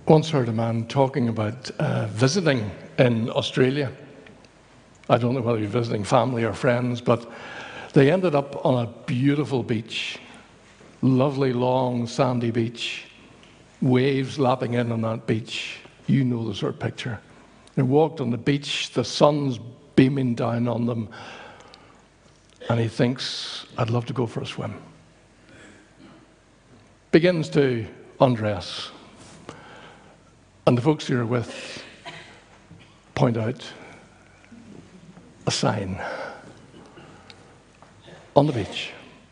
Once heard a man talking about visiting in Australia. I don't know whether you're visiting family or friends, but they ended up on a beautiful beach, lovely long sandy beach, waves lapping in on that beach. You know the sort of picture. They walked on the beach, the sun's beaming down on them, and he thinks, I'd love to go for a swim. Begins to undress. And the folks you're with point out a sign on the beach.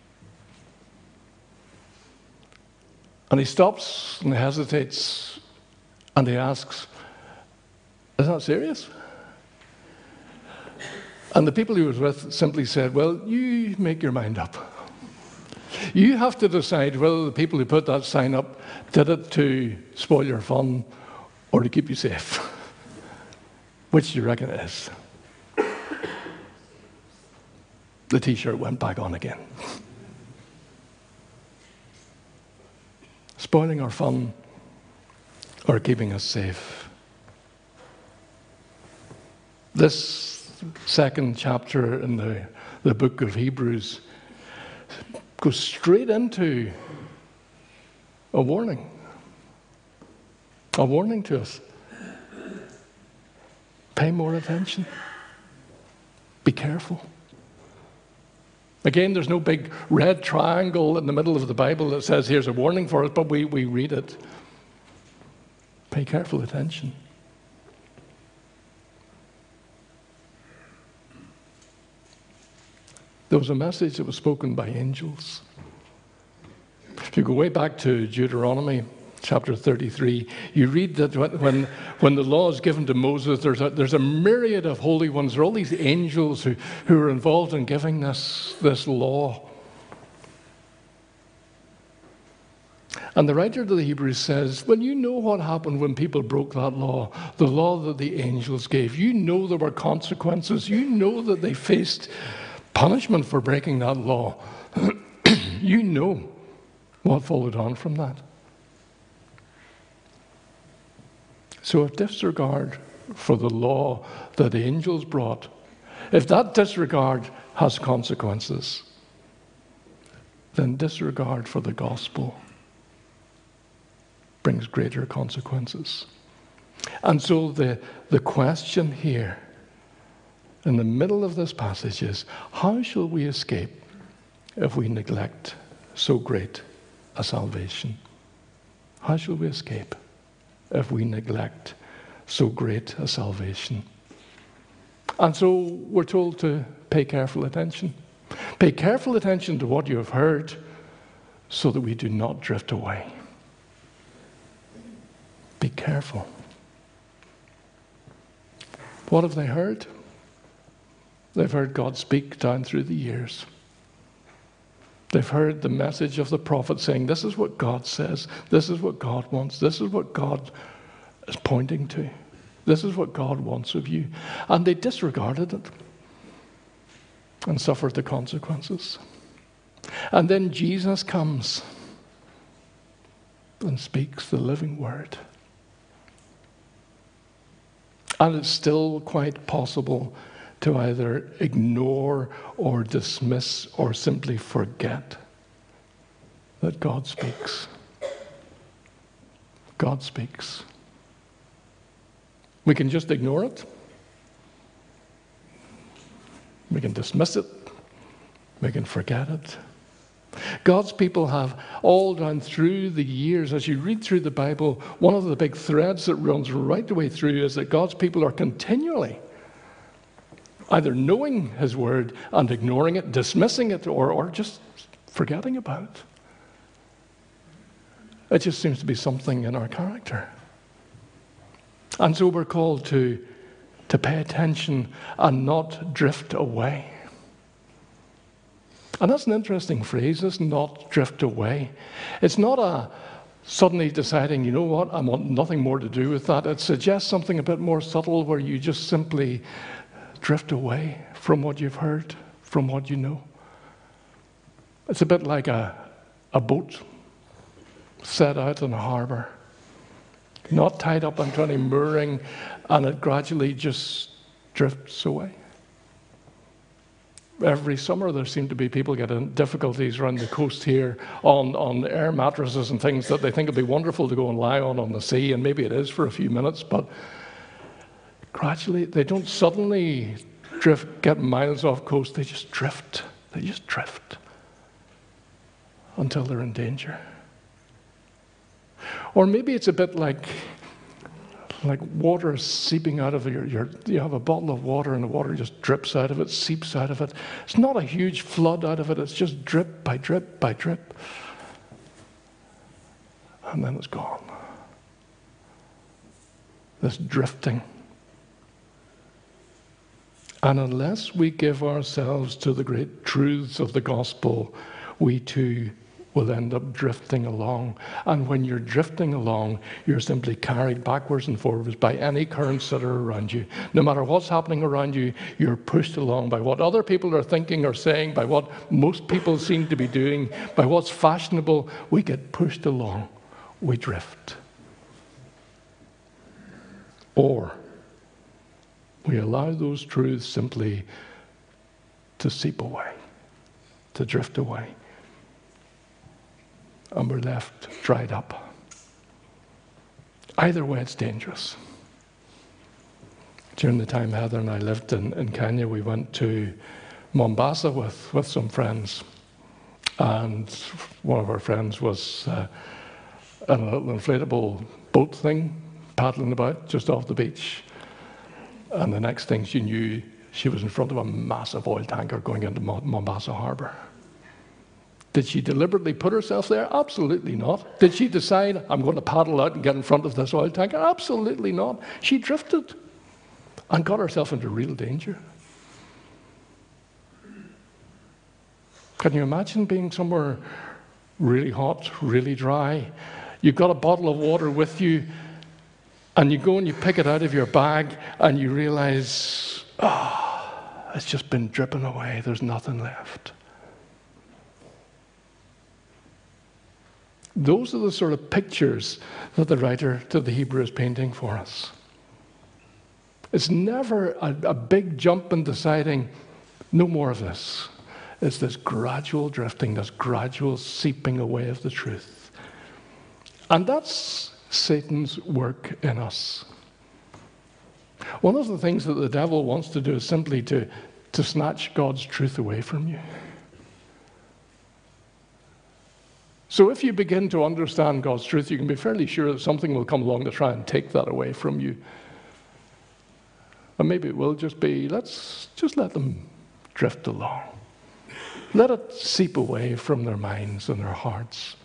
And he stops and he hesitates and he asks, is that serious? And the people he was with simply said, well, you make your mind up. You have to decide whether the people who put that sign up did it to spoil your fun or to keep you safe. Which do you reckon it is? The t-shirt went back on again. Spoiling our fun or keeping us safe. This second chapter in the book of Hebrews goes straight into a warning. A warning to us. Pay more attention. Be careful. Again, there's no big red triangle in the middle of the Bible that says here's a warning for us, but we read it. Pay careful attention. There was a message that was spoken by angels. If you go way back to Deuteronomy chapter 33, you read that when the law is given to Moses, there's a myriad of holy ones. There are all these angels who are involved in giving this law. And the writer to the Hebrews says, well, you know what happened when people broke that law, the law that the angels gave. You know there were consequences. You know that they faced punishment for breaking that law. You know what followed on from that. So if disregard for the law that the angels brought, if that disregard has consequences, then disregard for the gospel brings greater consequences. And so the question here in the middle of this passage is, how shall we escape if we neglect so great a salvation? How shall we escape if we neglect so great a salvation? And so we're told to pay careful attention. Pay careful attention to what you have heard so that we do not drift away. Be careful. What have they heard? They've heard God speak down through the years. They've heard the message of the prophet saying, this is what God says, this is what God wants, this is what God is pointing to, this is what God wants of you. And they disregarded it and suffered the consequences. And then Jesus comes and speaks the living word. And it's still quite possible to either ignore or dismiss or simply forget that God speaks. God speaks. We can just ignore it. We can dismiss it. We can forget it. God's people have all down through the years, as you read through the Bible, one of the big threads that runs right the way through is that God's people are continually either knowing his word and ignoring it, dismissing it, or just forgetting about it. It just seems to be something in our character. And so we're called to pay attention and not drift away. And that's an interesting phrase, is not drift away. It's not a suddenly deciding, you know what, I want nothing more to do with that. It suggests something a bit more subtle where you just simply drift away from what you've heard, from what you know. It's a bit like a boat set out in a harbor. not tied up onto any mooring, and it gradually just drifts away. Every summer there seem to be people getting difficulties around the coast here on air mattresses and things that they think would be wonderful to go and lie on the sea, and maybe it is for a few minutes, but gradually they don't suddenly get miles off coast, they just drift. They just drift until they're in danger. Or maybe it's a bit like water seeping out of you have a bottle of water and the water just drips out of it, seeps out of it. It's not a huge flood out of it, it's just drip by drip by drip. And then it's gone. This drifting. And unless we give ourselves to the great truths of the gospel, we too will end up drifting along. And when you're drifting along, you're simply carried backwards and forwards by any currents that are around you. No matter what's happening around you, you're pushed along by what other people are thinking or saying, by what most people seem to be doing, by what's fashionable. We get pushed along. We drift. Or we allow those truths simply to seep away, to drift away. And we're left dried up. Either way, it's dangerous. During the time Heather and I lived in Kenya, we went to Mombasa with some friends. And one of our friends was in a little inflatable boat thing, paddling about just off the beach. And the next thing she knew, she was in front of a massive oil tanker going into Mombasa Harbour. Did she deliberately put herself there? Absolutely not. Did she decide, I'm going to paddle out and get in front of this oil tanker? Absolutely not. She drifted and got herself into real danger. Can you imagine being somewhere really hot, really dry? You've got a bottle of water with you, and you go and you pick it out of your bag, and you realize, it's just been dripping away. There's nothing left. Those are the sort of pictures that the writer to the Hebrew is painting for us. It's never a big jump in deciding, no more of this. It's this gradual drifting, this gradual seeping away of the truth. And that's Satan's work in us. One of the things that the devil wants to do is simply to snatch God's truth away from you. So if you begin to understand God's truth, you can be fairly sure that something will come along to try and take that away from you. And maybe it will just be, let's just let them drift along. Let it seep away from their minds and their hearts.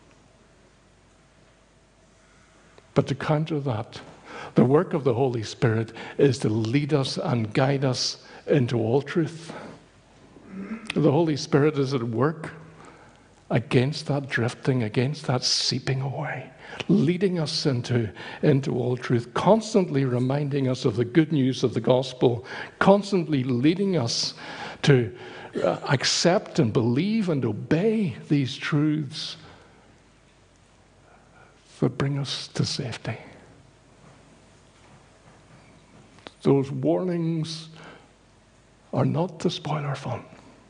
But to counter that, the work of the Holy Spirit is to lead us and guide us into all truth. The Holy Spirit is at work against that drifting, against that seeping away, leading us into all truth, constantly reminding us of the good news of the gospel, constantly leading us to accept and believe and obey these truths that bring us to safety. Those warnings are not to spoil our fun.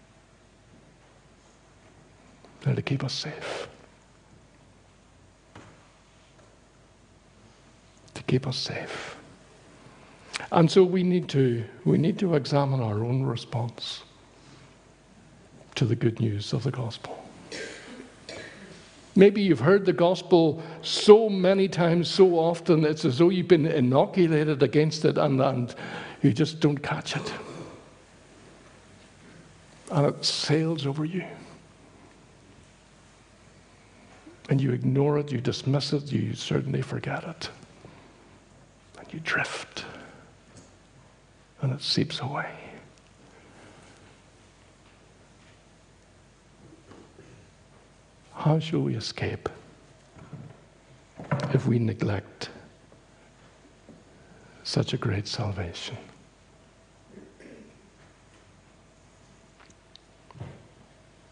They're to keep us safe. To keep us safe. And so we need to examine our own response to the good news of the gospel. Maybe you've heard the gospel so many times, so often, it's as though you've been inoculated against it and you just don't catch it. And it sails over you. And you ignore it, you dismiss it, you certainly forget it. And you drift. And it seeps away. How shall we escape if we neglect such a great salvation?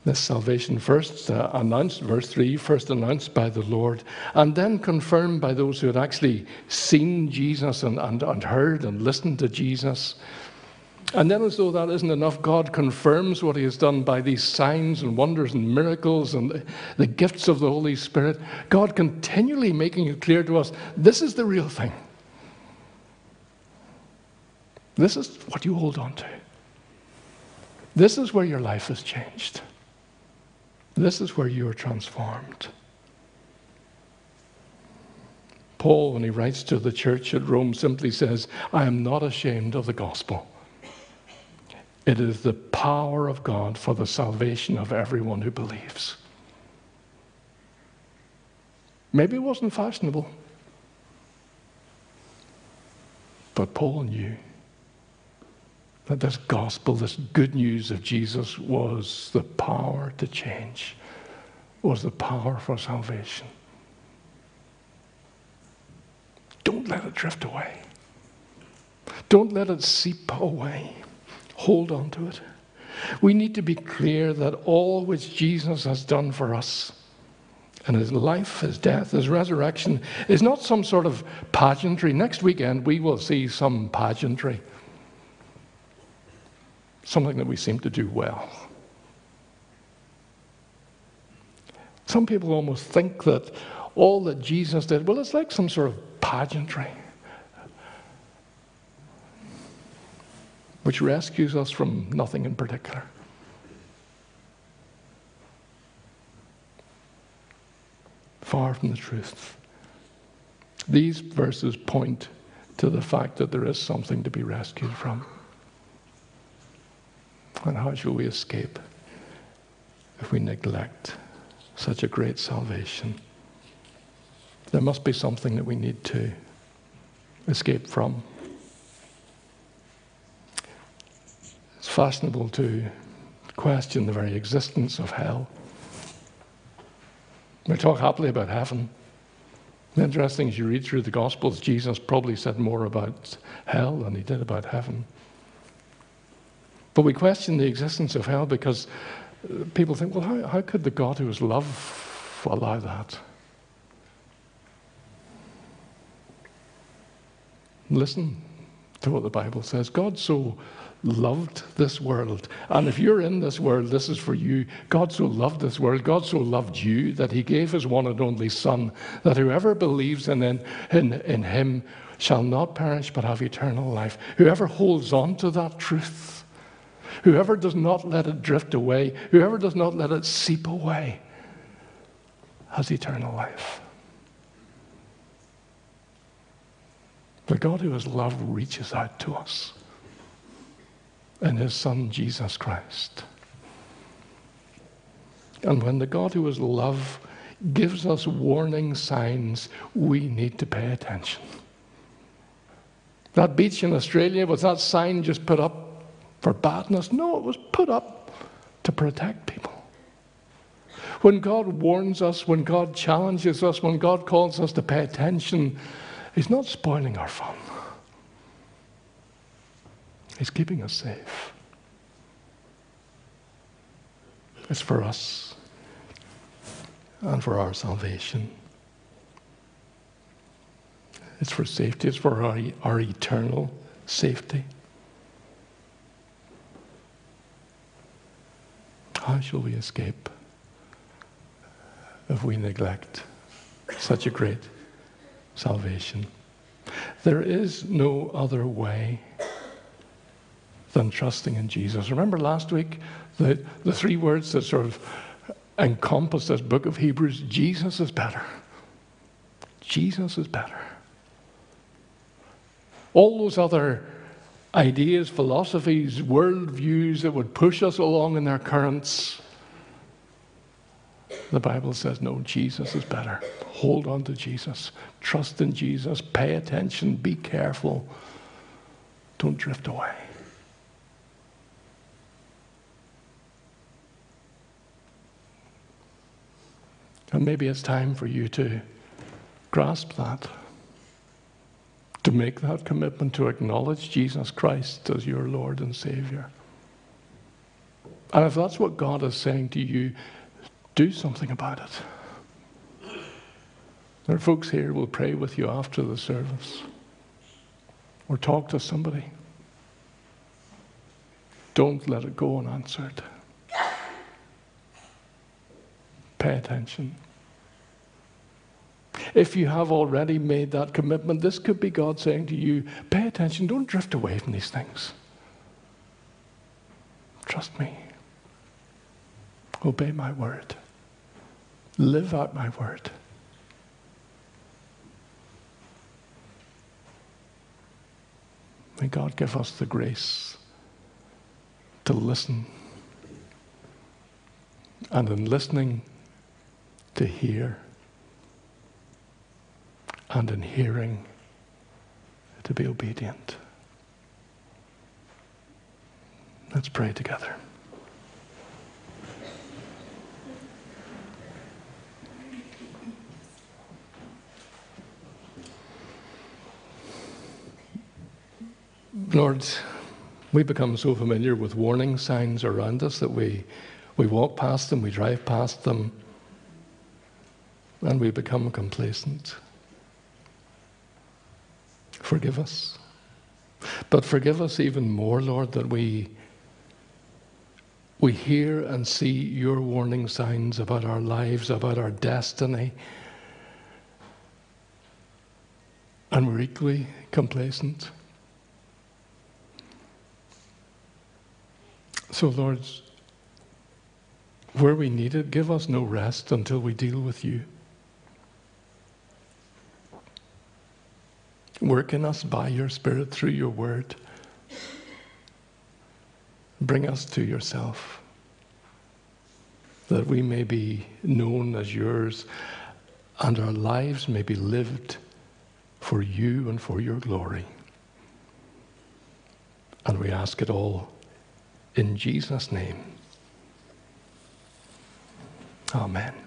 This salvation first announced, verse 3, first announced by the Lord, and then confirmed by those who had actually seen Jesus and heard and listened to Jesus. And then, as though that isn't enough, God confirms what he has done by these signs and wonders and miracles and the gifts of the Holy Spirit. God continually making it clear to us, this is the real thing. This is what you hold on to. This is where your life is changed. This is where you are transformed. Paul, when he writes to the church at Rome, simply says, I am not ashamed of the gospel. It is the power of God for the salvation of everyone who believes. Maybe it wasn't fashionable, but Paul knew that this gospel, this good news of Jesus, was the power to change, was the power for salvation. Don't let it drift away. Don't let it seep away. Hold on to it. We need to be clear that all which Jesus has done for us, and his life, his death, his resurrection, is not some sort of pageantry. Next weekend we will see some pageantry. Something that we seem to do well. Some people almost think that all that Jesus did, well, it's like some sort of pageantry, which rescues us from nothing in particular. Far from the truth. These verses point to the fact that there is something to be rescued from. And how shall we escape if we neglect such a great salvation? There must be something that we need to escape from. It's fashionable to question the very existence of hell. We talk happily about heaven. The interesting is you read through the Gospels, Jesus probably said more about hell than he did about heaven. But we question the existence of hell because people think, well, how could the God who is love allow that? Listen to what the Bible says. God so loved this world. And if you're in this world, this is for you. God so loved this world. God so loved you that he gave his one and only Son, that whoever believes in him shall not perish but have eternal life. Whoever holds on to that truth, whoever does not let it drift away, whoever does not let it seep away, has eternal life. The God who is love reaches out to us in his Son, Jesus Christ. And when the God who is love gives us warning signs, we need to pay attention. That beach in Australia, was that sign just put up for badness? No, it was put up to protect people. When God warns us, when God challenges us, when God calls us to pay attention, he's not spoiling our fun. He's keeping us safe. It's for us and for our salvation. It's for safety. It's for our eternal safety. How shall we escape if we neglect such a great salvation? There is no other way than trusting in Jesus. Remember last week, the three words that sort of encompass this book of Hebrews: Jesus is better. Jesus is better. All those other ideas, philosophies, worldviews that would push us along in their currents, the Bible says, no, Jesus is better. Hold on to Jesus. Trust in Jesus. Pay attention. Be careful. Don't drift away. And maybe it's time for you to grasp that, to make that commitment, to acknowledge Jesus Christ as your Lord and Savior. And if that's what God is saying to you, do something about it. There are folks here who will pray with you after the service or talk to somebody. Don't let it go unanswered. Pay attention. If you have already made that commitment, this could be God saying to you, pay attention, don't drift away from these things. Trust me. Obey my word. Live out my word. May God give us the grace to listen, and in listening, to hear, and in hearing, to be obedient. Let's pray together. Lord, we become so familiar with warning signs around us that we walk past them, we drive past them, and we become complacent. Forgive us. But forgive us even more, Lord, that we hear and see your warning signs about our lives, about our destiny, and we're equally complacent. So, Lord, where we need it, give us no rest until we deal with you. Work in us by your Spirit through your word. Bring us to yourself, that we may be known as yours and our lives may be lived for you and for your glory. And we ask it all in Jesus' name. Amen.